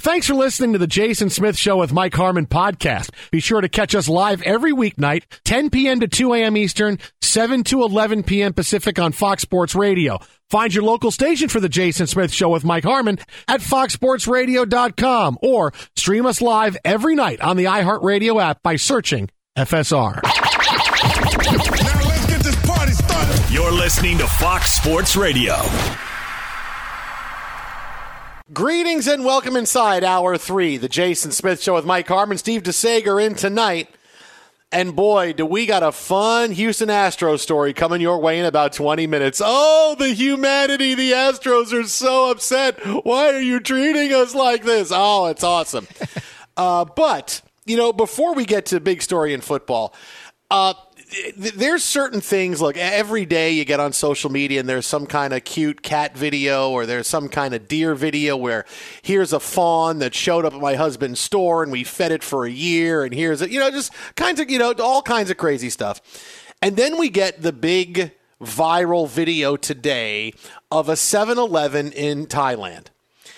Thanks for listening to the Jason Smith Show with Mike Harmon podcast. Be sure to catch us live every weeknight, 10 p.m. to 2 a.m. Eastern, 7 to 11 p.m. Pacific on Fox Sports Radio. Find your local station for the Jason Smith Show with Mike Harmon at foxsportsradio.com or stream us live every night on the iHeartRadio app by searching FSR. Now let's get this party started. You're listening to Fox Sports Radio. Greetings and welcome inside Hour 3, the Jason Smith Show with Mike Harmon. Steve DeSager in tonight. And boy, do we got a fun Houston Astros story coming your way in about 20 minutes. Oh, the humanity. The Astros are so upset. Why are you treating us like this? Oh, it's awesome. But, before we get to the big story in football, there's certain things, look, every day you get on social media and there's some kind of cute cat video or there's some kind of deer video where here's a fawn that showed up at my husband's store and we fed it for a year and here's it, just kinds of, all kinds of crazy stuff. And then we get the big viral video today of a 7-Eleven in Thailand.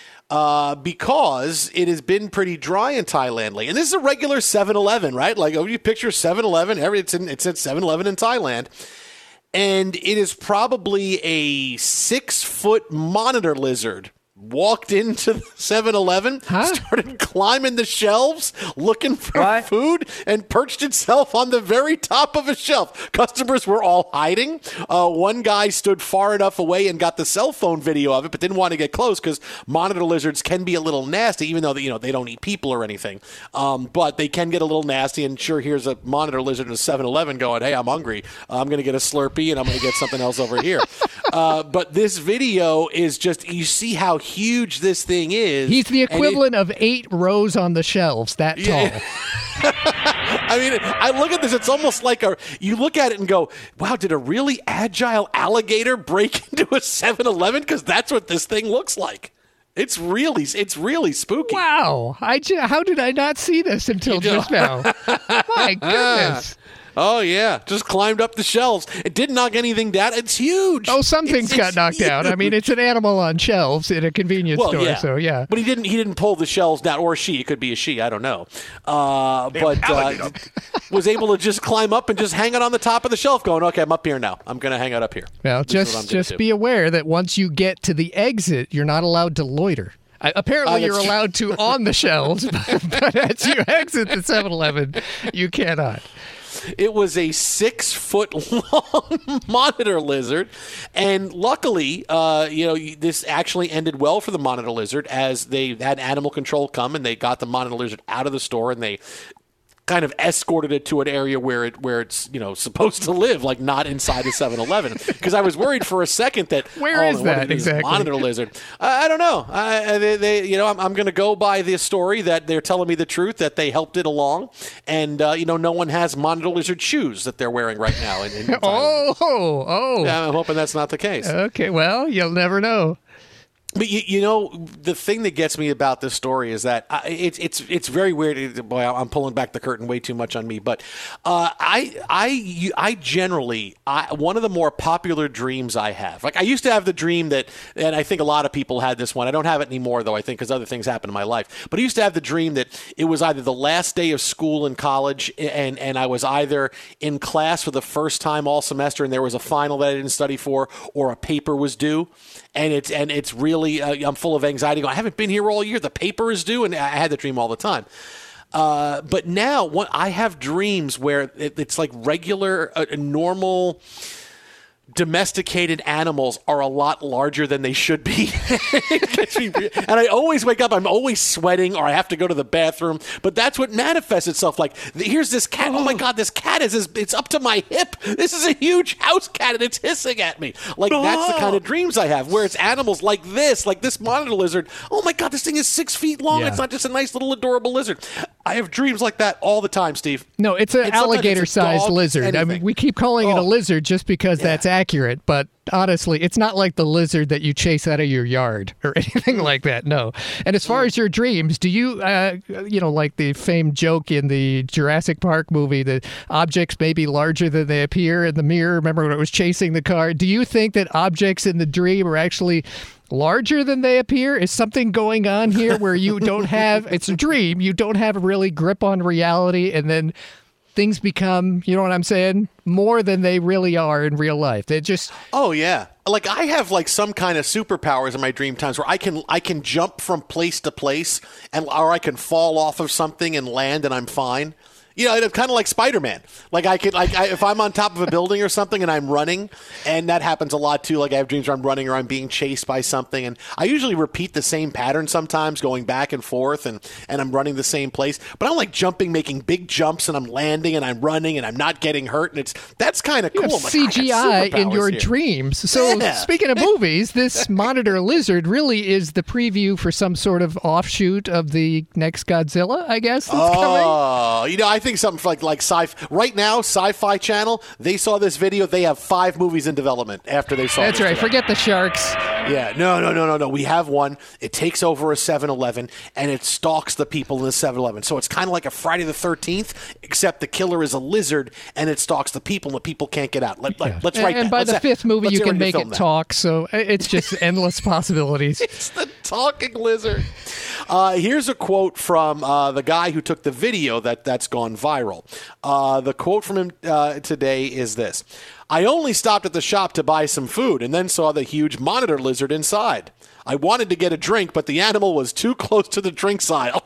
Because it has been pretty dry in Thailand lately. And this is a regular 7-Eleven, right? Like, you picture 7-Eleven, it's at 7-Eleven in Thailand. And it is probably a 6-foot monitor lizard walked into the 7-Eleven, started climbing the shelves, looking for food, and perched itself on the very top of a shelf. Customers were all hiding. One guy stood far enough away and got the cell phone video of it, but didn't want to get close because monitor lizards can be a little nasty, even though they don't eat people or anything. But they can get a little nasty, and sure, here's a monitor lizard in a 7-Eleven going, hey, I'm hungry. I'm going to get a Slurpee, and I'm going to get something else over here. But this video is just, you see how huge this thing is. He's the equivalent of 8 rows on the shelves, that tall. Yeah. I mean, I look at this, it's almost like you look at it and go, wow, did a really agile alligator break into a 7-Eleven? Because that's what this thing looks like. It's really spooky. Wow. How did I not see this until just now? My goodness. Oh, yeah. Just climbed up the shelves. It didn't knock anything down. It's huge. Oh, some things got knocked down. I mean, it's an animal on shelves in a convenience store, yeah. So yeah. But he didn't pull the shelves down, or she. It could be a she. I don't know. Was able to just climb up and just hang it on the top of the shelf going, okay, I'm up here now. I'm going to hang out up here. Well, just be aware that once you get to the exit, you're not allowed to loiter. Apparently, you're allowed to on the shelves, but as you exit the 7-Eleven, you cannot. It was a 6-foot-long monitor lizard, and luckily, this actually ended well for the monitor lizard as they had animal control come and they got the monitor lizard out of the store and they kind of escorted it to an area where it's supposed to live, like not inside the 7-Eleven. Because I was worried for a second that where is that exactly? Monitor lizard. I don't know. I'm going to go by the story that they're telling me the truth that they helped it along, and no one has monitor lizard shoes that they're wearing right now. Oh. Yeah, I'm hoping that's not the case. Okay, well, you'll never know. But the thing that gets me about this story is that it's very weird. Boy, I'm pulling back the curtain way too much on me. But I generally one of the more popular dreams I have. Like I used to have the dream that, and I think a lot of people had this one. I don't have it anymore though. I think because other things happen in my life. But I used to have the dream that it was either the last day of school in college, and I was either in class for the first time all semester, and there was a final that I didn't study for, or a paper was due. And it's really, I'm full of anxiety. I haven't been here all year. The paper is due. And I had the dream all the time. But now I have dreams where it's like regular, normal, domesticated animals are a lot larger than they should be. And I always wake up, I'm always sweating, or I have to go to the bathroom. But that's what manifests itself. Like, here's this cat. Oh my God, this cat it's up to my hip. This is a huge house cat, and it's hissing at me. Like, that's the kind of dreams I have, where it's animals like this monitor lizard. Oh my God, this thing is 6 feet long. Yeah. It's not just a nice little adorable lizard. I have dreams like that all the time, Steve. No, it's an alligator-sized lizard. Anything. I mean, we keep calling it a lizard just because that's accurate, but honestly, it's not like the lizard that you chase out of your yard or anything like that. No. And as far as your dreams, do you, like the famed joke in the Jurassic Park movie, that objects may be larger than they appear in the mirror? Remember when it was chasing the car? Do you think that objects in the dream are actually larger than they appear? Is something going on here where you don't have, it's a dream, you don't have a really grip on reality, and then things become, you know what I'm saying, more than they really are in real life? They just... Oh, yeah. Like, I have, like, some kind of superpowers in my dream times where I can jump from place to place, or I can fall off of something and land and I'm fine. You know, it's kind of like Spider-Man. Like, if I'm on top of a building or something and I'm running, and that happens a lot too. Like, I have dreams where I'm running or I'm being chased by something, and I usually repeat the same pattern sometimes, going back and forth, and I'm running the same place. But I'm like jumping, making big jumps, and I'm landing, and I'm running, and I'm not getting hurt, and that's kind of cool. You have CGI in your dreams. So speaking of movies, this monitor lizard really is the preview for some sort of offshoot of the next Godzilla, I guess, that's coming. You know, I think something like sci-fi. Right now, Sci-Fi Channel, they saw this video. They have 5 movies in development after they saw That's right. Forget the sharks. Yeah. No. We have one. It takes over a 7-Eleven, and it stalks the people in the 7-Eleven. So it's kind of like a Friday the 13th, except the killer is a lizard, and it stalks the people, and the people can't get out. Let's write that. And by the 5th movie, you can make it talk. So it's just endless possibilities. It's the talking lizard. Here's a quote from the guy who took the video that's gone viral. The quote from him today is this: "I only stopped at the shop to buy some food and then saw the huge monitor lizard inside. I wanted to get a drink, but the animal was too close to the drinks aisle."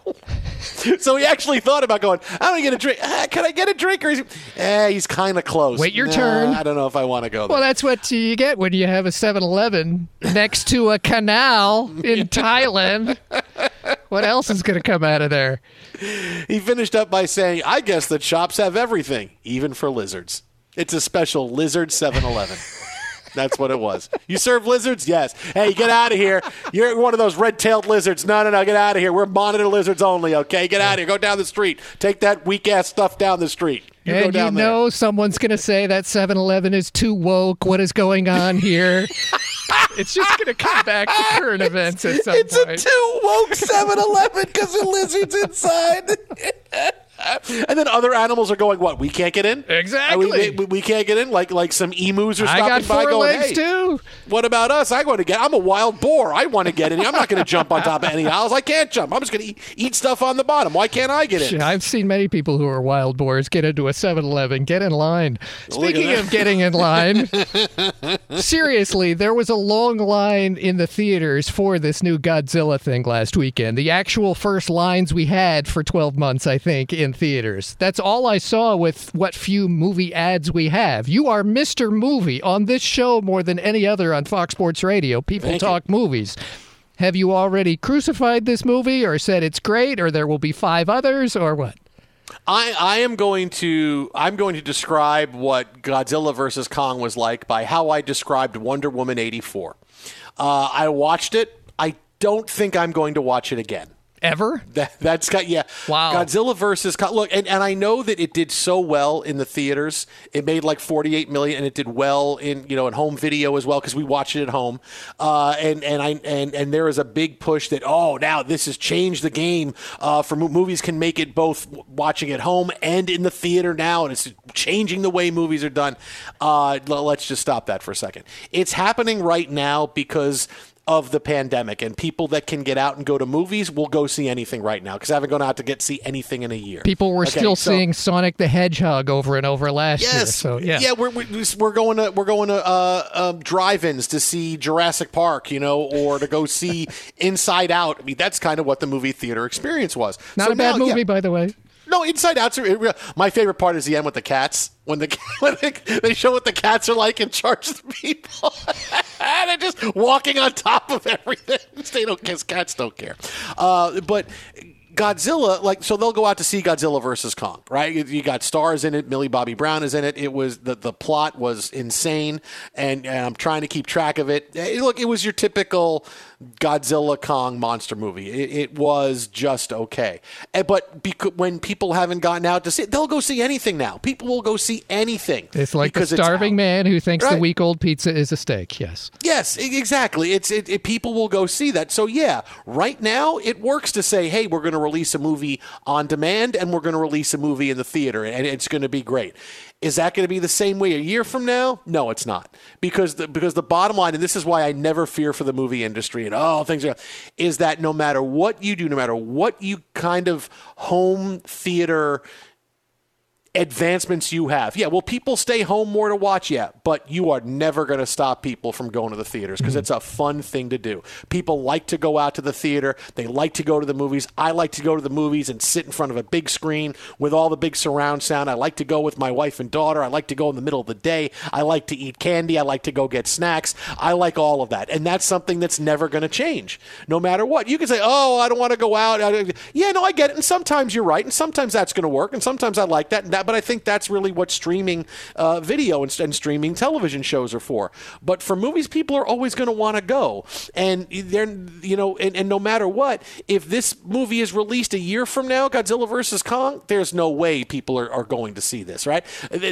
So he actually thought about going, I'm going to get a drink. Can I get a drink? Or he's kind of close. Wait your turn. I don't know if I want to go there. Well, that's what you get when you have a 7-Eleven next to a canal in Thailand. What else is going to come out of there? He finished up by saying, "I guess that shops have everything, even for lizards. It's a special lizard 7-Eleven." That's what it was. You serve lizards? Yes. Hey, get out of here. You're one of those red-tailed lizards. No, get out of here. We're monitor lizards only, okay? Get out of here. Go down the street. Take that weak-ass stuff down the street. And you know someone's going to say that 7-Eleven is too woke. What is going on here? It's just going to come back to current events at some point. It's a too woke 7-Eleven because the lizard's inside. And then other animals are going, what, we can't get in? Exactly. We can't get in? Like some emus are stopping by going, I got 4 legs, too. What about us? I'm a wild boar. I want to get in. I'm not going to jump on top of any aisles. I can't jump. I'm just going to eat stuff on the bottom. Why can't I get in? I've seen many people who are wild boars get into a 7-Eleven. Get in line. Speaking of getting in line, seriously, there was a long line in the theaters for this new Godzilla thing last weekend. The actual first lines we had for 12 months, I think, in theaters. That's all I saw with what few movie ads we have. You are Mr. Movie on this show more than any other on Fox Sports Radio. People talk movies. Have you already crucified this movie or said it's great or there will be 5 others or what? I'm going to describe what Godzilla vs. Kong was like by how I described Wonder Woman 84. I watched it. I don't think I'm going to watch it again. Ever? That's got, yeah. Wow. Godzilla versus Kong. Look, and I know that it did so well in the theaters. It made like $48 million, and it did well in in home video as well because we watched it at home. And there is a big push that now this has changed the game for movies can make it both watching at home and in the theater now, and it's changing the way movies are done. Let's just stop that for a second. It's happening right now because of the pandemic, and people that can get out and go to movies will go see anything right now because I haven't gone out to see anything in a year. People were still seeing Sonic the Hedgehog over and over last year. So yeah, we're going to drive-ins to see Jurassic Park, or to go see Inside Out. I mean, that's kind of what the movie theater experience was. Not a bad movie, by the way. No, Inside Out's my favorite part is the end with the cats. When they show what the cats are like in charge of the people. They're just walking on top of everything. Cats don't care. But Godzilla, so they'll go out to see Godzilla versus Kong, right? You got stars in it. Millie Bobby Brown is in it. It was the plot was insane, and I'm trying to keep track of it. Look, it was your typical Godzilla Kong monster movie. It was just okay. But when people haven't gotten out to see it, they'll go see anything now. People will go see anything. It's like the starving man who thinks the week-old pizza is a steak. Yes. Yes, exactly. People will go see that. So yeah, right now it works to say, hey, we're going to release a movie on demand and we're going to release a movie in the theater, and it's going to be great. Is that going to be the same way a year from now? No, it's not. Because the bottom line, and this is why I never fear for the movie industry and things are, is that no matter what you do, no matter what you kind of home theater advancements you have. Yeah, will people stay home more to watch? Yeah, but you are never going to stop people from going to the theaters because it's a fun thing to do. People like to go out to the theater. They like to go to the movies. I like to go to the movies and sit in front of a big screen with all the big surround sound. I like to go with my wife and daughter. I like to go in the middle of the day. I like to eat candy. I like to go get snacks. I like all of that. And that's something that's never going to change no matter what. You can say, I don't want to go out. Yeah, no, I get it. And sometimes you're right. And sometimes that's going to work. And sometimes I like that. But I think that's really what streaming video and streaming television shows are for. But for movies, people are always going to want to go, and they're and no matter what, if this movie is released a year from now, Godzilla vs. Kong, there's no way people are going to see this, right?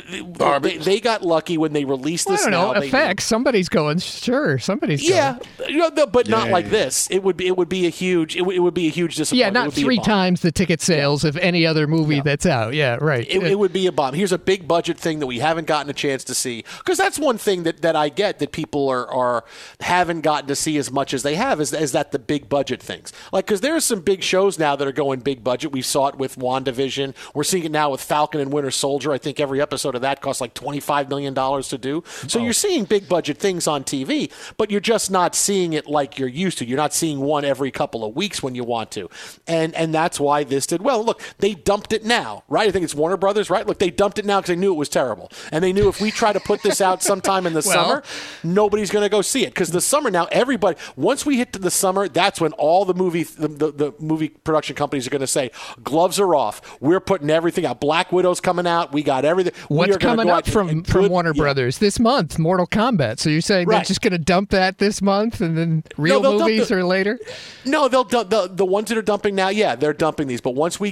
They got lucky when they released this. I don't know. Effects. Somebody's going. Sure, somebody's going. Yeah, but not like this. It would be a huge. It would be a huge disappointment. Yeah, not 3 times the ticket sales of any other movie that's out. Yeah, right. It would be a bomb. Here's a big budget thing that we haven't gotten a chance to see, because that's one thing that I get that people haven't gotten to see as much as they have is that the big budget things. Like, because there are some big shows now that are going big budget. We saw it with WandaVision. We're seeing it now with Falcon and Winter Soldier. I think every episode of that costs like $25 million to do. So you're seeing big budget things on TV, but you're just not seeing it like you're used to. You're not seeing one every couple of weeks when you want to. And that's why this did well. Look, they dumped it now, right? I think it's Warner Brothers, right? Look, they dumped it now because they knew it was terrible. And they knew if we try to put this out sometime in the summer, nobody's going to go see it. Because the summer now, everybody, once we hit to the summer, that's when all the movie production companies are going to say, gloves are off. We're putting everything out. Black Widow's coming out. We got everything. What's coming up from Warner Brothers this month? Mortal Kombat. So you're saying they're just going to dump that this month and then movies are later? No, they'll dump the ones that are dumping now. Yeah, they're dumping these. But once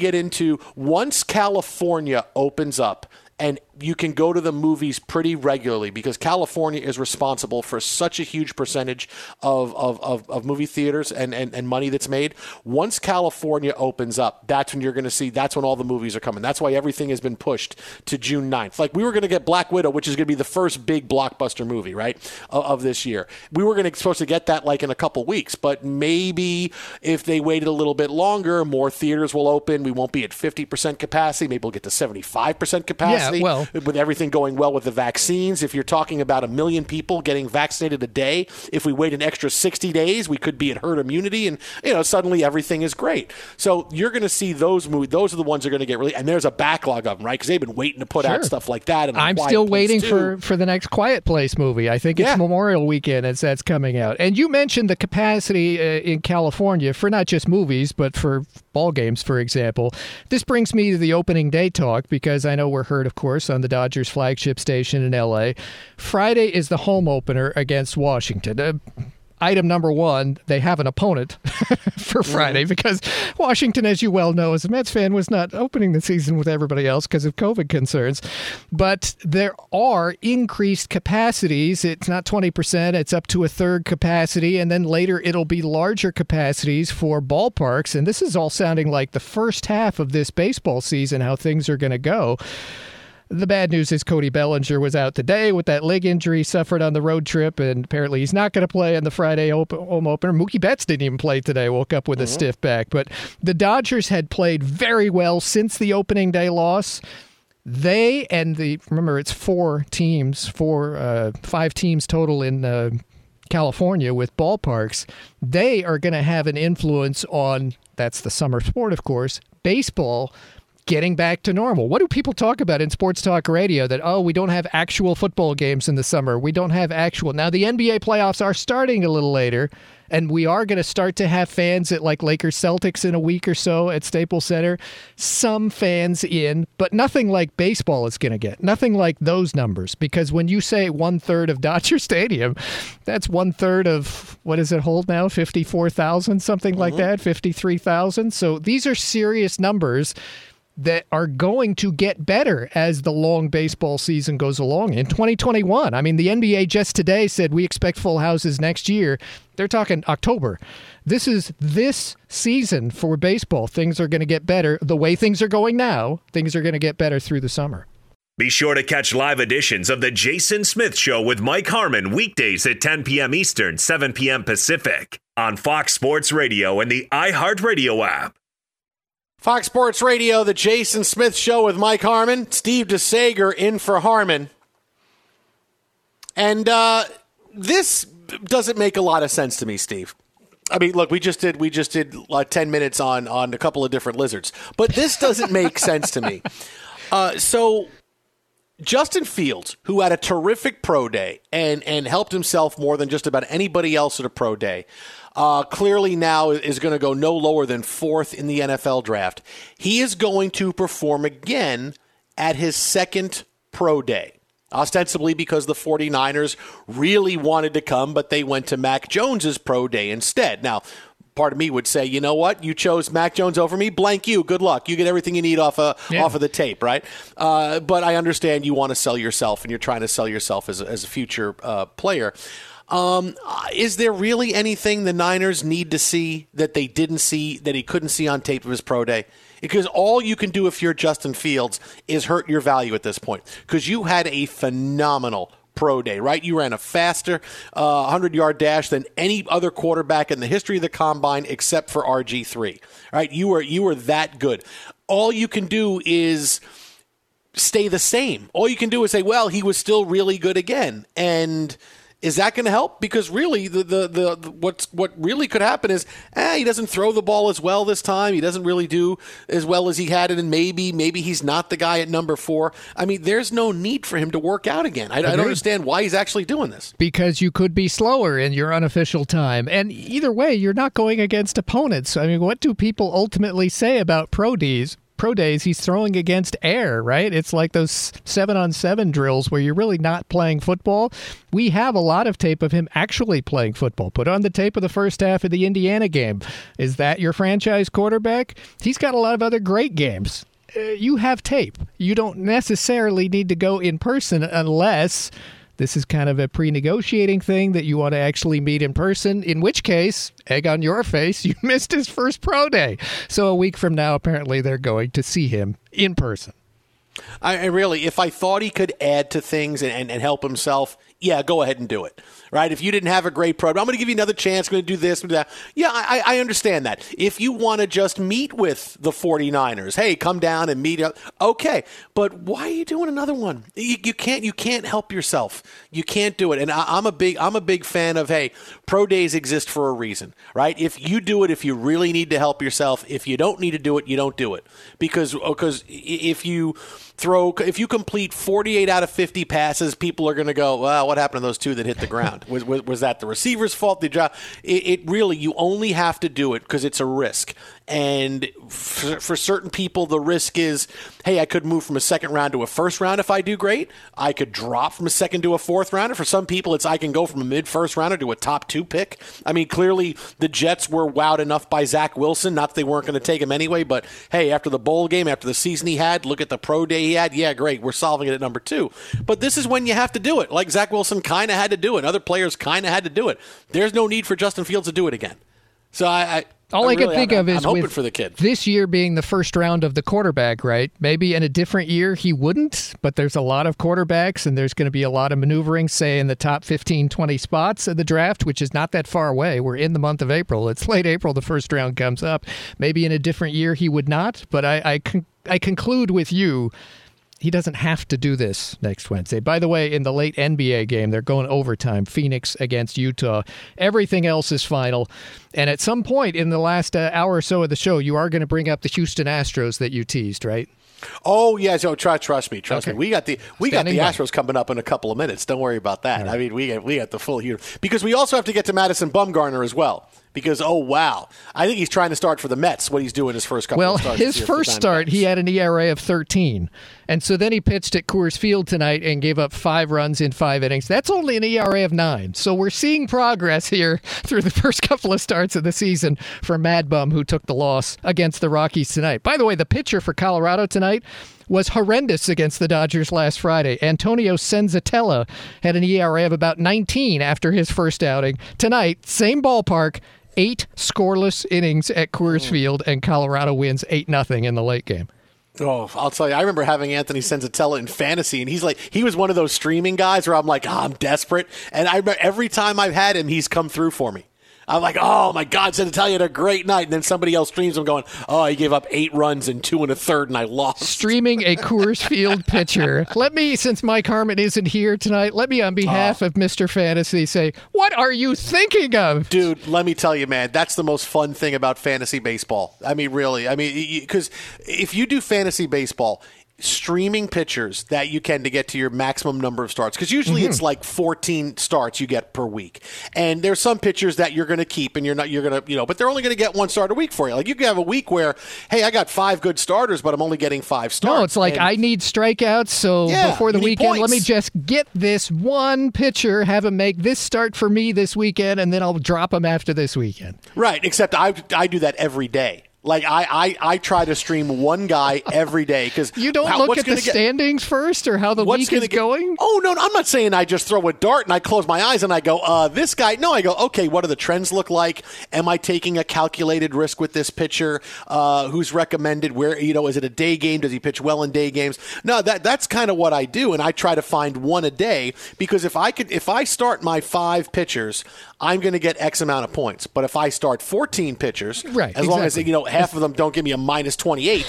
California opens up, and you can go to the movies pretty regularly because California is responsible for such a huge percentage of movie theaters and money that's made. Once California opens up, that's when you're going to see, that's when all the movies are coming. That's why everything has been pushed to June 9th. Like, we were going to get Black Widow, which is going to be the first big blockbuster movie, right, of this year. We were supposed to get that like in a couple weeks, but maybe if they waited a little bit longer, more theaters will open. We won't be at 50% capacity. Maybe we'll get to 75% capacity. Yeah, well, with everything going well with the vaccines. If you're talking about 1 million people getting vaccinated a day, if we wait an extra 60 days, we could be at herd immunity, and suddenly everything is great. So you're going to see those movies. Those are the ones that are going to get released, and there's a backlog of them, right? Because they've been waiting to put out stuff like that. And I'm still waiting for the next Quiet Place movie. I think it's Memorial Weekend as that's coming out. And you mentioned the capacity in California for not just movies, but for ball games, for example. This brings me to the opening day talk, because I know we're heard, of course, on the Dodgers flagship station in L.A. Friday is the home opener against Washington. Item number one, they have an opponent for Friday, because Washington, as you well know, as a Mets fan, was not opening the season with everybody else because of COVID concerns. But there are increased capacities. It's not 20%. It's up to a third capacity. And then later it'll be larger capacities for ballparks. And this is all sounding like the first half of this baseball season, how things are going to go. The bad news is Cody Bellinger was out today with that leg injury suffered on the road trip, and apparently he's not going to play on the Friday home opener. Mookie Betts didn't even play today, woke up with a stiff back. But the Dodgers had played very well since the opening day loss. They and remember, it's 5 teams total in California with ballparks. They are going to have an influence on, that's the summer sport, of course, baseball getting back to normal. What do people talk about in sports talk radio? That, we don't have actual football games in the summer. We don't have actual. Now, the NBA playoffs are starting a little later, and we are going to start to have fans at like Lakers Celtics in a week or so at Staples Center. Some fans in, but nothing like baseball is going to get. Nothing like those numbers. Because when you say 1/3 of Dodger Stadium, that's 1/3 of, what does it hold now? 54,000, something like that, 53,000. So these are serious numbers that are going to get better as the long baseball season goes along in 2021. I mean, the NBA just today said we expect full houses next year. They're talking October. This is this season for baseball. Things are going to get better. The way things are going now, things are going to get better through the summer. Be sure to catch live editions of The Jason Smith Show with Mike Harmon weekdays at 10 p.m. Eastern, 7 p.m. Pacific on Fox Sports Radio and the iHeartRadio app. Fox Sports Radio, The Jason Smith Show with Mike Harmon. Steve DeSager in for Harmon. And this doesn't make a lot of sense to me, Steve. I mean, look, we just did like 10 minutes on a couple of different lizards. But this doesn't make sense to me. So Justin Fields, who had a terrific pro day and helped himself more than just about anybody else at a pro day, clearly now is going to go no lower than 4th in the NFL draft. He is going to perform again at his second pro day, ostensibly because the 49ers really wanted to come, but they went to Mac Jones's pro day instead. Now, part of me would say, you know what? You chose Mac Jones over me. Blank you. Good luck. You get everything you need off of the tape, right? But I understand you want to sell yourself, and you're trying to sell yourself as a future player. Is there really anything the Niners need to see that they didn't see, that he couldn't see on tape of his pro day? Because all you can do if you're Justin Fields is hurt your value at this point. Because you had a phenomenal pro day, right? You ran a faster 100-yard dash than any other quarterback in the history of the combine except for RG3, right? You were that good. All you can do is stay the same. All you can do is say, well, he was still really good again. And is that going to help? Because really, what really could happen is he doesn't throw the ball as well this time. He doesn't really do as well as he had it, and maybe he's not the guy at number 4. I mean, there's no need for him to work out again. I don't understand why he's actually doing this. Because you could be slower in your unofficial time, and either way, you're not going against opponents. I mean, what do people ultimately say about pro days? He's throwing against air, right? It's like those 7-on-7 drills where you're really not playing football. We have a lot of tape of him actually playing football. Put on the tape of the first half of the Indiana game. Is that your franchise quarterback? He's got a lot of other great games. You have tape. You don't necessarily need to go in person unless this is kind of a pre-negotiating thing that you want to actually meet in person, in which case, egg on your face, you missed his first pro day. So a week from now, apparently, they're going to see him in person. I really, if I thought he could add to things and help himself, yeah, go ahead and do it. Right? If you didn't have a great pro, I'm going to give you another chance, I'm going to do this, and that. Yeah, I understand that. If you want to just meet with the 49ers, hey, come down and meet up. Okay, but why are you doing another one? You can't help yourself. You can't do it. And I'm a big fan of, hey, pro days exist for a reason, right? If you do it, if you really need to help yourself, if you don't need to do it, you don't do it. Because if you complete 48 out of 50 passes, people are going to go, well, what happened to those 2 that hit the ground? Was that the receiver's fault? It really, you only have to do it because it's a risk. And for certain people, the risk is, hey, I could move from a second round to a first round if I do great. I could drop from a second to a fourth rounder. For some people, it's I can go from a mid-first rounder to a top 2 pick. I mean, clearly the Jets were wowed enough by Zach Wilson. Not that they weren't going to take him anyway, but hey, after the bowl game, after the season he had, look at the pro day he had. Yeah, great. We're solving it at number 2. But this is when you have to do it. Like Zach Wilson kind of had to do it. Other players kind of had to do it. There's no need for Justin Fields to do it again. So All I can think of is hoping for the kid. This year being the first round of the quarterback, right? Maybe in a different year he wouldn't, but there's a lot of quarterbacks and there's going to be a lot of maneuvering, say, in the top 15, 20 spots of the draft, which is not that far away. We're in the month of April. It's late April. The first round comes up. Maybe in a different year he would not, but I conclude with you, he doesn't have to do this next Wednesday. By the way, in the late NBA game, they're going overtime, Phoenix against Utah. Everything else is final. And at some point in the last hour or so of the show, you are going to bring up the Houston Astros that you teased, right? Oh, yeah. So trust me. We got the Astros coming up in a couple of minutes. Don't worry about that. Right. I mean, we got the full here. Because we also have to get to Madison Bumgarner as well. because, oh, wow. I think he's trying to start for the Mets, what he's doing his first couple of starts. Well, his first start, he had an ERA of 13. And so then he pitched at Coors Field tonight and gave up 5 runs in 5 innings. That's only an ERA of 9. So we're seeing progress here through the first couple of starts of the season for Mad Bum, who took the loss against the Rockies tonight. By the way, the pitcher for Colorado tonight was horrendous against the Dodgers last Friday. Antonio Senzatella had an ERA of about 19 after his first outing. Tonight, same ballpark, 8 scoreless innings at Coors Field, and Colorado wins 8-0 in the late game. Oh, I'll tell you, I remember having Anthony Senzatella in fantasy, and he was one of those streaming guys where I'm like, I'm desperate. And I remember every time I've had him, he's come through for me. I'm like, oh, my God, Senzatella had a great night. And then somebody else streams him going, oh, he gave up 8 runs in 2 1/3, and I lost. Streaming a Coors Field pitcher. Let me, since Mike Harmon isn't here tonight, let me on behalf of Mr. Fantasy say, what are you thinking of? Dude, let me tell you, man, that's the most fun thing about fantasy baseball. I mean, really. I mean, because if you do fantasy baseball, streaming pitchers that you can to get to your maximum number of starts, because usually it's like 14 starts you get per week, and there's some pitchers that you're going to keep and you're going to but they're only going to get 1 start a week for you. Like you can have a week where, hey, I got 5 good starters, but I'm only getting 5 starts. No, it's like I need strikeouts, so before the weekend, let me just get this one pitcher, have him make this start for me this weekend, and then I'll drop him after this weekend. Right, except I do that every day. Like, I try to stream one guy every day because you don't look at the standings first or how the week is going? Oh, no, I'm not saying I just throw a dart and I close my eyes and I go, this guy. No, I go, okay, what do the trends look like? Am I taking a calculated risk with this pitcher? Who's recommended? Where, is it a day game? Does he pitch well in day games? No, that's kind of what I do, and I try to find one a day because if I start my 5 pitchers, I'm going to get X amount of points. But if I start 14 pitchers, right, as long as half of them don't give me a minus 28,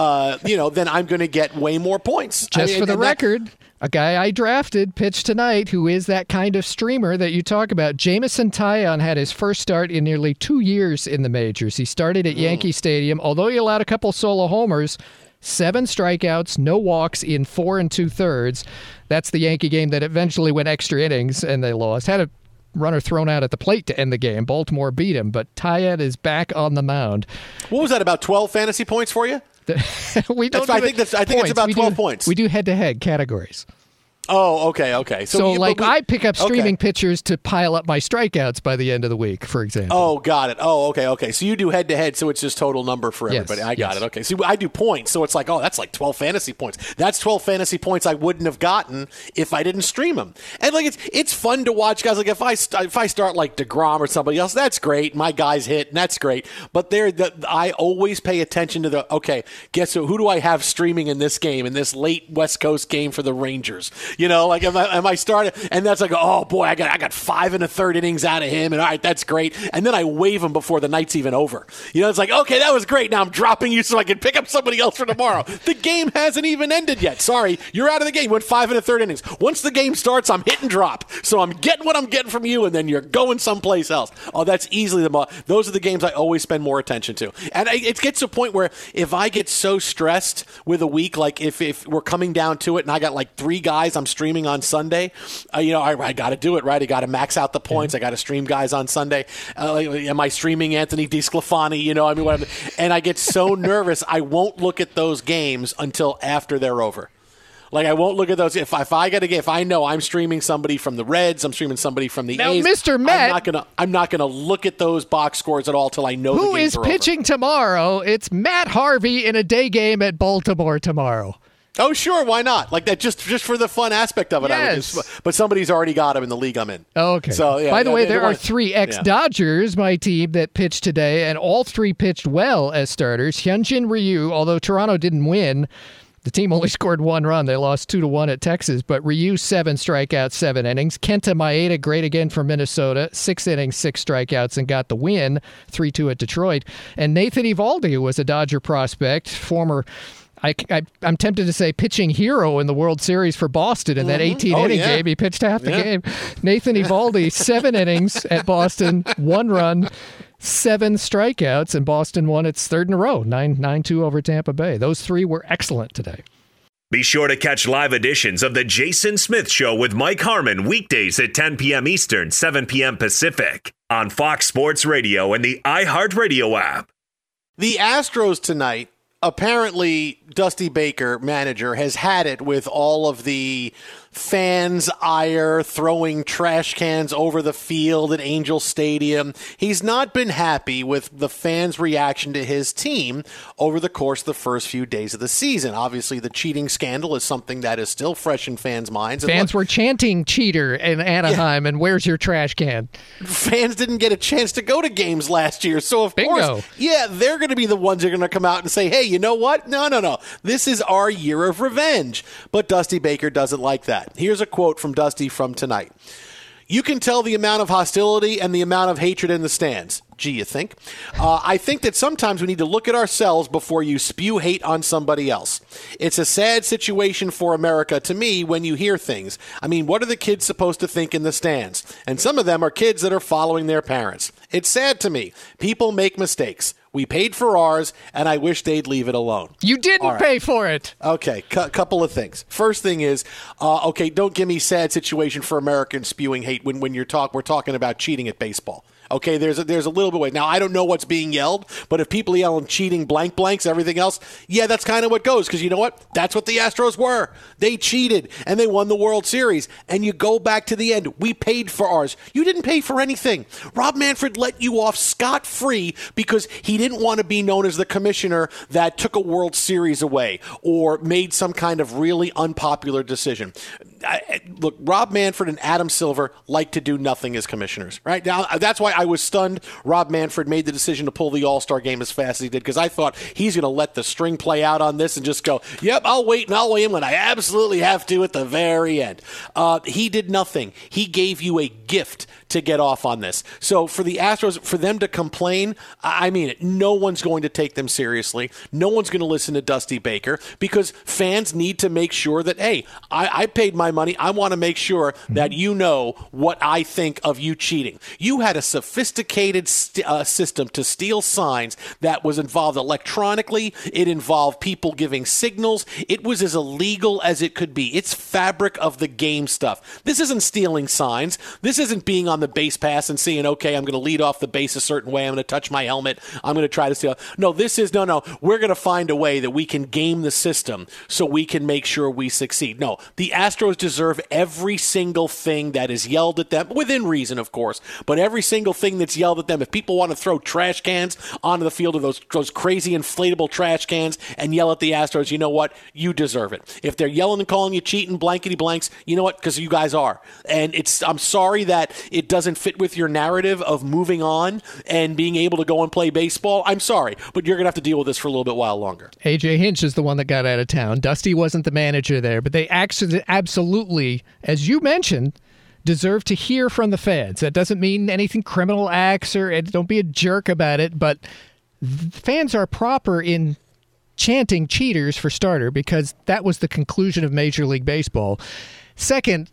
then I'm going to get way more points. For the record, a guy I drafted pitched tonight who is that kind of streamer that you talk about. Jameson Taillon had his first start in nearly 2 years in the majors. He started at Yankee Stadium. Although he allowed a couple solo homers, 7 strikeouts, no walks in 4 2/3. That's the Yankee game that eventually went extra innings and they lost. Had a runner thrown out at the plate to end the game. Baltimore beat him, but Taillon is back on the mound. What was that, about 12 fantasy points for you? We don't. I think it's about 12 points. We do head-to-head categories. Oh, okay. So I pick up streaming pitchers to pile up my strikeouts by the end of the week, for example. Oh, got it. Oh, okay. So you do head-to-head, so it's just total number for everybody. Yes, I got it. Okay. So I do points, so it's like, oh, that's like 12 fantasy points. That's 12 fantasy points I wouldn't have gotten if I didn't stream them. And like it's fun to watch guys. Like if I start like DeGrom or somebody else, that's great. My guys hit, and that's great. But I always pay attention to guess who do I have streaming in this game, in this late West Coast game for the Rangers? Like am I starting? And that's like, oh boy, I got 5 1/3 innings out of him, and all right, that's great. And then I waive him before the night's even over. It's like, okay, that was great. Now I'm dropping you so I can pick up somebody else for tomorrow. The game hasn't even ended yet. Sorry, you're out of the game. You went 5 1/3 innings. Once the game starts, I'm hit and drop. So I'm getting what I'm getting from you, and then you're going someplace else. Oh, that's easily those are the games I always spend more attention to. And it gets to a point where if I get so stressed with a week, like if we're coming down to it, and I got like 3 guys I'm streaming on Sunday, I got to do it, right? I got to max out the points. I got to stream guys on Sunday. Am I streaming Anthony DeSclafani? And I get so nervous, I won't look at those games until after they're over. Like, I won't look at those. If I know I'm streaming somebody from the Reds, I'm streaming somebody from the A's. Now, Mr. Met, I'm not gonna look at those box scores at all till I know the games are over. Who is pitching tomorrow? It's Matt Harvey in a day game at Baltimore tomorrow. Oh, sure, why not? Like that, just for the fun aspect of it. Yes. But somebody's already got him in the league I'm in. Okay. So, yeah, by the way, there are 3 ex-Dodgers, my team, that pitched today, and all 3 pitched well as starters. Hyunjin Ryu, although Toronto didn't win, the team only scored 1 run. They lost 2-1 at Texas, but Ryu 7 strikeouts, 7 innings. Kenta Maeda, great again for Minnesota, 6 innings, 6 strikeouts, and got the win, 3-2 at Detroit. And Nathan Eovaldi, who was a Dodger prospect, former, I'm tempted to say pitching hero in the World Series for Boston in that 18-inning game. He pitched half the game. Nathan Eovaldi, 7 innings at Boston, 1 run, 7 strikeouts, and Boston won its 3rd in a row, 9-2 over Tampa Bay. Those 3 were excellent today. Be sure to catch live editions of The Jason Smith Show with Mike Harmon weekdays at 10 p.m. Eastern, 7 p.m. Pacific on Fox Sports Radio and the iHeartRadio app. The Astros tonight, apparently Dusty Baker, manager, has had it with all of the fans' ire, throwing trash cans over the field at Angel Stadium. He's not been happy with the fans' reaction to his team over the course of the first few days of the season. Obviously, the cheating scandal is something that is still fresh in fans' minds. Fans were chanting cheater in Anaheim, and where's your trash can? Fans didn't get a chance to go to games last year, so of course, they're going to be the ones who are going to come out and say, hey, you know what? No. This is our year of revenge. But Dusty Baker doesn't like that. Here's a quote from Dusty from tonight. You can tell the amount of hostility and the amount of hatred in the stands. Gee, you think? I think that sometimes we need to look at ourselves before you spew hate on somebody else. It's a sad situation for America to me when you hear things. I mean, what are the kids supposed to think in the stands? And some of them are kids that are following their parents. It's sad to me. People make mistakes. We paid for ours, and I wish they'd leave it alone. You didn't pay for it. Okay, couple of things. First thing is, don't give me sad situation for Americans spewing hate when we're talking about cheating at baseball. Okay, there's a little bit of way. Now, I don't know what's being yelled, but if people yell cheating blanks, everything else, yeah, that's kind of what goes. Because you know what? That's what the Astros were. They cheated, and they won the World Series. And you go back to the end. We paid for ours. You didn't pay for anything. Rob Manfred let you off scot-free because he didn't want to be known as the commissioner that took a World Series away or made some kind of really unpopular decision. Look, Rob Manfred and Adam Silver like to do nothing as commissioners, right? Now, that's why I was stunned Rob Manfred made the decision to pull the All-Star game as fast as he did, because I thought he's going to let the string play out on this and just go, yep, I'll wait and I'll weigh him when I absolutely have to at the very end. He did nothing. He gave you a gift to get off on this. So for the Astros, for them to complain, I mean it. No one's going to take them seriously. No one's going to listen to Dusty Baker because fans need to make sure that, hey, I paid my money. I want to make sure that you know what I think of you cheating. You had a sophisticated system to steal signs that was involved electronically. It involved people giving signals. It was as illegal as it could be. It's fabric of the game stuff. This isn't stealing signs. This isn't being on the base pass and saying, okay, I'm going to lead off the base a certain way. I'm going to touch my helmet. I'm going to try to steal. No, this is, no. We're going to find a way that we can game the system so we can make sure we succeed. No, the Astros deserve every single thing that is yelled at them, within reason, of course, but every single thing that's yelled at them. If people want to throw trash cans onto the field, of those crazy inflatable trash cans, and yell at the Astros, you know what? You deserve it. If they're yelling and calling you cheating, blankety blanks, you know what? Because you guys are. And I'm sorry that it doesn't fit with your narrative of moving on and being able to go and play baseball. I'm sorry, but you're going to have to deal with this for a little bit while longer. A.J. Hinch is the one that got out of town. Dusty wasn't the manager there, but they absolutely, as you mentioned, deserve to hear from the fans. That doesn't mean anything criminal acts or don't be a jerk about it, but fans are proper in chanting cheaters for starter because that was the conclusion of Major League Baseball. Second,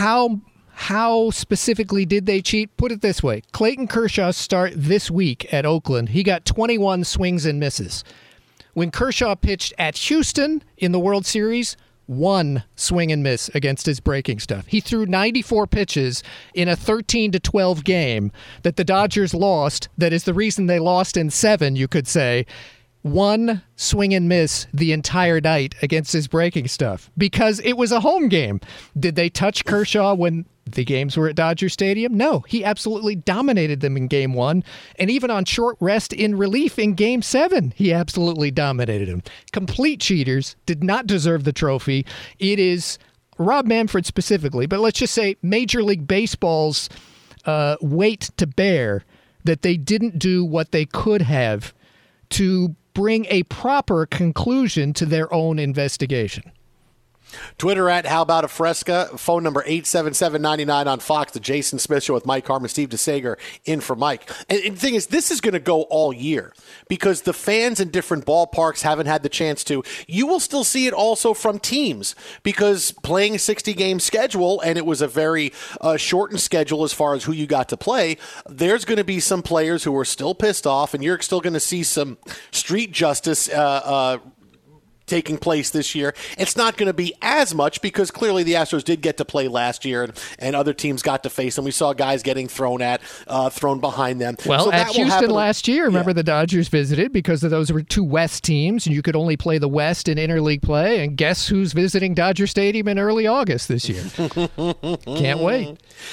how specifically did they cheat? Put it this way. Clayton Kershaw's start this week at Oakland, he got 21 swings and misses. When Kershaw pitched at Houston in the World Series, 1 swing and miss against his breaking stuff. He threw 94 pitches in a 13-12 game that the Dodgers lost. That is the reason they lost in 7, you could say. 1 swing and miss the entire night against his breaking stuff because it was a home game. Did they touch Kershaw when the games were at Dodger Stadium? No, he absolutely dominated them in Game 1. And even on short rest in relief in Game 7, he absolutely dominated them. Complete cheaters, did not deserve the trophy. It is Rob Manfred specifically, but let's just say Major League Baseball's weight to bear that they didn't do what they could have to bring a proper conclusion to their own investigation. Twitter at How About a Fresca, phone number 877-99 on Fox, the Jason Smith Show with Mike Harmon, Steve DeSager in for Mike. And the thing is, this is going to go all year because the fans in different ballparks haven't had the chance to. You will still see it also from teams because playing a 60-game schedule, and it was a very shortened schedule as far as who you got to play, there's going to be some players who are still pissed off, and you're still going to see some street justice taking place this year. It's not going to be as much because clearly the Astros did get to play last year and other teams got to face them. We saw guys getting thrown behind them. Well, so at Houston last year, remember the Dodgers visited because of those were two West teams, and you could only play the West in interleague play. And guess who's visiting Dodger Stadium in early August this year? Can't wait.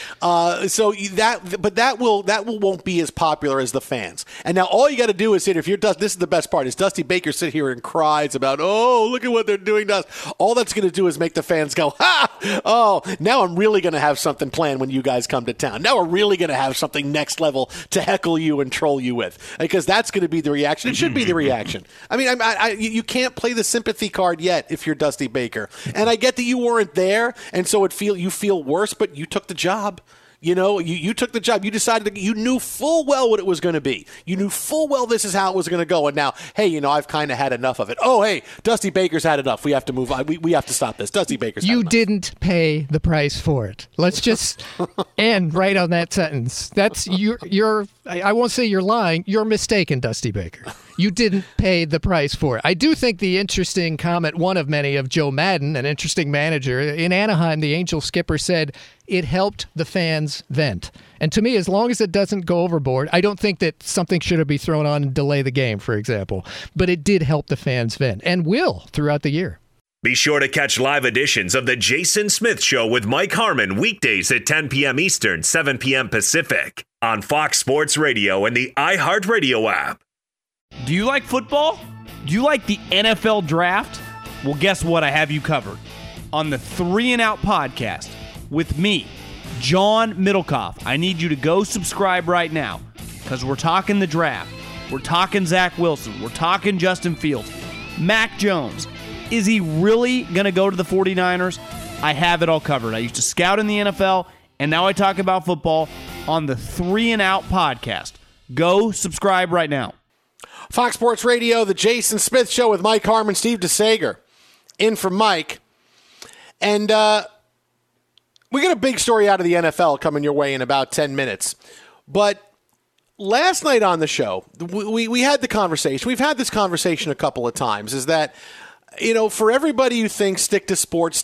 That won't be as popular as the fans. And now all you got to do is sit. This is the best part. Is Dusty Baker sit here and cries about, oh, look at what they're doing to us. All that's going to do is make the fans go, ha! Oh, now I'm really going to have something planned when you guys come to town. Now we're really going to have something next level to heckle you and troll you with, because that's going to be the reaction. It should be the reaction. I mean, you can't play the sympathy card yet if you're Dusty Baker. And I get that you weren't there, and so you feel worse, but you took the job. You know, you took the job. You decided you knew full well what it was going to be. You knew full well this is how it was going to go. And now, hey, I've kind of had enough of it. Oh, hey, Dusty Baker's had enough. We have to move on. We have to stop this. Dusty Baker's had enough. You didn't pay the price for it. Let's just end right on that sentence. That's I won't say you're lying. You're mistaken, Dusty Baker. You didn't pay the price for it. I do think the interesting comment, one of many, of Joe Madden, an interesting manager in Anaheim, the Angels skipper, said it helped the fans vent. And to me, as long as it doesn't go overboard, I don't think that something should be thrown on and delay the game, for example. But it did help the fans vent, and will throughout the year. Be sure to catch live editions of The Jason Smith Show with Mike Harmon weekdays at 10 p.m. Eastern, 7 p.m. Pacific on Fox Sports Radio and the iHeartRadio app. Do you like football? Do you like the NFL draft? Well, guess what? I have you covered on the 3 and Out podcast with me, John Middlecoff. I need you to go subscribe right now because we're talking the draft. We're talking Zach Wilson. We're talking Justin Fields. Mac Jones. Is he really going to go to the 49ers? I have it all covered. I used to scout in the NFL, and now I talk about football on the 3 and Out podcast. Go subscribe right now. Fox Sports Radio, The Jason Smith Show with Mike Harmon, Steve DeSager, in for Mike. And we got a big story out of the NFL coming your way in about 10 minutes. But last night on the show, we had the conversation. We've had this conversation a couple of times, is that, for everybody who thinks stick to sports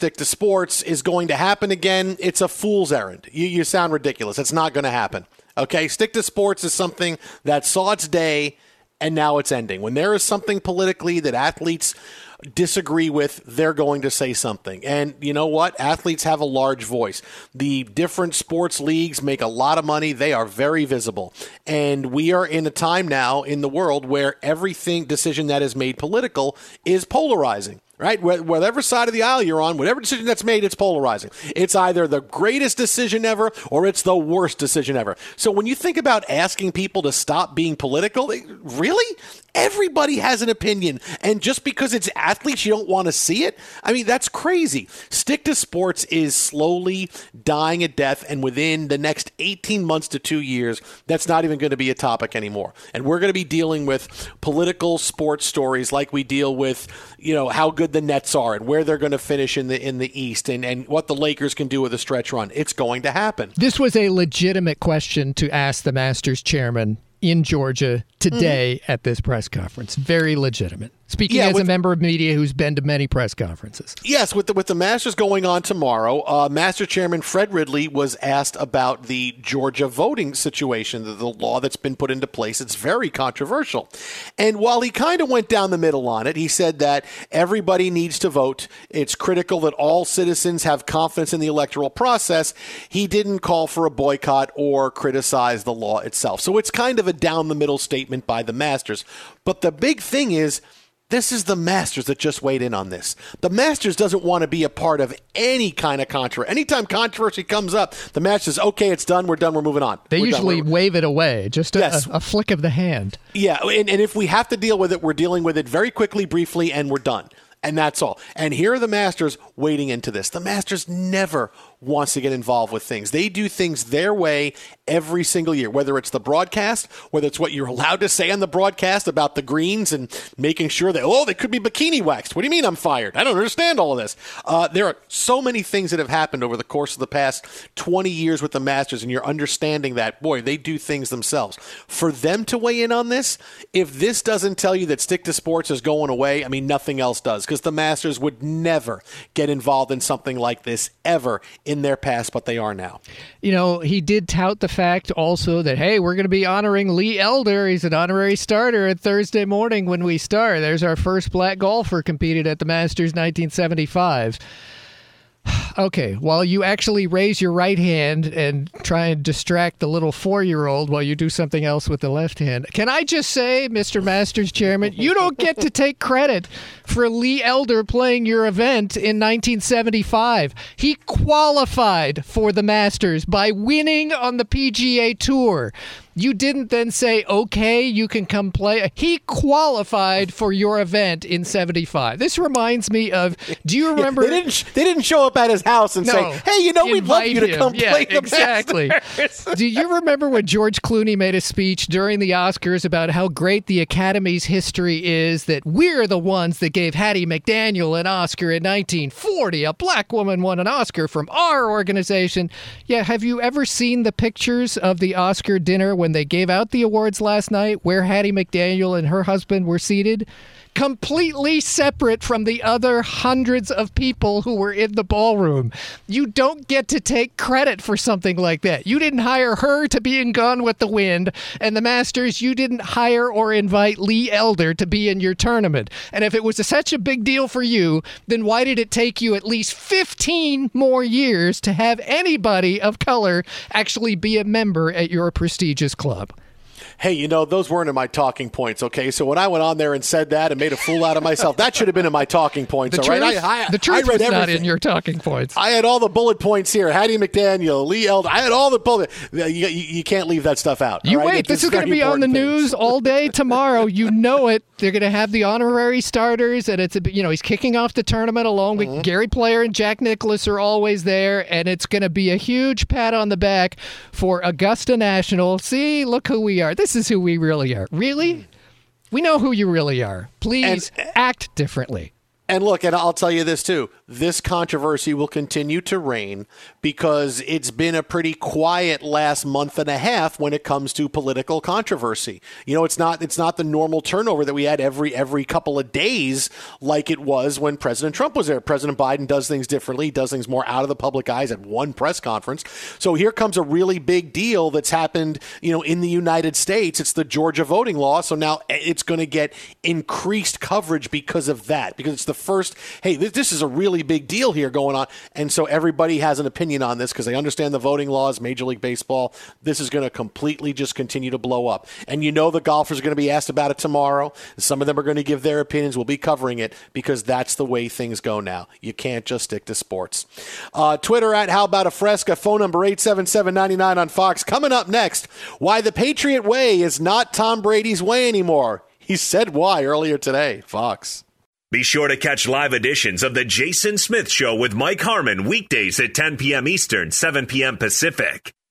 is going to happen again, it's a fool's errand. You sound ridiculous. It's not going to happen. Okay? Stick to sports is something that saw its day, and now it's ending. When there is something politically that athletes disagree with, they're going to say something. And you know what? Athletes have a large voice. The different sports leagues make a lot of money. They are very visible. And we are in a time now in the world where decision that is made political is polarizing. Right? Whatever side of the aisle you're on, whatever decision that's made, it's polarizing. It's either the greatest decision ever or it's the worst decision ever. So when you think about asking people to stop being political, really? Everybody has an opinion. And just because it's athletes, you don't want to see it? I mean, that's crazy. Stick to sports is slowly dying a death. And within the next 18 months to 2 years, that's not even going to be a topic anymore. And we're going to be dealing with political sports stories like we deal with, how good the Nets are and where they're going to finish in the East and what the Lakers can do with a stretch run. It's going to happen. This was a legitimate question to ask the Masters chairman in Georgia today at this press conference. Very legitimate. Speaking as a member of media who's been to many press conferences. Yes, with the Masters going on tomorrow, Master Chairman Fred Ridley was asked about the Georgia voting situation, the law that's been put into place. It's very controversial. And while he kind of went down the middle on it, he said that everybody needs to vote. It's critical that all citizens have confidence in the electoral process. He didn't call for a boycott or criticize the law itself. So it's kind of a down the middle statement by the Masters. But the big thing is, this is the Masters that just weighed in on this. The Masters doesn't want to be a part of any kind of controversy. Anytime controversy comes up, the Masters, okay, it's done, we're moving on. They usually wave it away, just a flick of the hand. Yeah, and if we have to deal with it, we're dealing with it very quickly, briefly, and we're done. And that's all. And here are the Masters wading into this. The Masters never wants to get involved with things. They do things their way every single year, whether it's the broadcast, whether it's what you're allowed to say on the broadcast about the greens and making sure that, they could be bikini waxed. What do you mean I'm fired? I don't understand all of this. There are so many things that have happened over the course of the past 20 years with the Masters, and you're understanding that, boy, they do things themselves. For them to weigh in on this, if this doesn't tell you that stick to sports is going away, I mean, nothing else does. because the Masters would never get involved in something like this ever in their past, but they are now. You know, he did tout the fact also that, hey, we're going to be honoring Lee Elder. He's an honorary starter at Thursday morning when we start. There's our first black golfer competed at the Masters 1975. Okay, while you actually raise your right hand and try and distract the little 4-year-old while you do something else with the left hand, can I just say, Mr. Masters Chairman, you don't get to take credit for Lee Elder playing your event in 1975. He qualified for the Masters by winning on the PGA Tour. You didn't then say, okay, you can come play. He qualified for your event in 75. This reminds me of, do you remember? They didn't show up at his house and say, hey, you know, we'd love you to come play the exactly. Masters. Do you remember when George Clooney made a speech during the Oscars about how great the Academy's history is, that we're the ones that gave Hattie McDaniel an Oscar in 1940. A black woman won an Oscar from our organization. Yeah, have you ever seen the pictures of the Oscar dinner when they gave out the awards last night, where Hattie McDaniel and her husband were seated? Completely separate from the other hundreds of people who were in the ballroom. You don't get to take credit for something like that. You didn't hire her to be in Gone with the Wind, and the Masters, you didn't hire or invite Lee Elder to be in your tournament. And if it was such a big deal for you, then why did it take you at least 15 more years to have anybody of color actually be a member at your prestigious club? Hey, you know, those weren't in my talking points, okay? So when I went on there and said that and made a fool out of myself, that should have been in my talking points, all right? The truth was not in your talking points. I had all the bullet points here. Hattie McDaniel, Lee Elder. I had all the bullet. You can't leave that stuff out. You right? wait. This is going to be on the news all day tomorrow. You know it. They're going to have the honorary starters, and he's kicking off the tournament along with Gary Player and Jack Nicklaus are always there, and it's going to be a huge pat on the back for Augusta National. See, look who we are. This is who we really are. Really? We know who you really are. Please act differently. And look, and I'll tell you this too, this controversy will continue to reign because it's been a pretty quiet last month and a half when it comes to political controversy. You know, it's not the normal turnover that we had every couple of days like it was when President Trump was there. President Biden does things differently, does things more out of the public eyes at one press conference. So here comes a really big deal that's happened, you know, in the United States. It's the Georgia voting law. So now it's going to get increased coverage because of that, because it's the first, hey, this is a really big deal here going on. And so everybody has an opinion on this because they understand the voting laws, Major League Baseball. This is going to completely just continue to blow up. And you know the golfers are going to be asked about it tomorrow. Some of them are going to give their opinions. We'll be covering it because that's the way things go now. You can't just stick to sports. Twitter at How About a Fresca, phone number 877-99 on Fox. Coming up next, why the Patriot way is not Tom Brady's way anymore. He said why earlier today. Fox. Be sure to catch live editions of The Jason Smith Show with Mike Harmon weekdays at 10 p.m. Eastern, 7 p.m. Pacific